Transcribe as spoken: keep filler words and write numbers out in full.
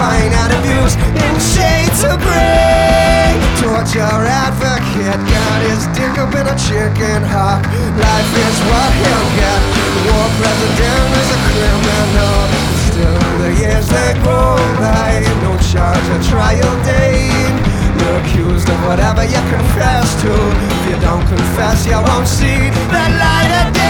fine and abused in shades of gray. Torture advocate got his dick up in a chicken hawk. Life is what he'll get. War president is a criminal. Still the years they go by, no charge or trial date. You're accused of whatever you confess to. If you don't confess, you won't see the light of day.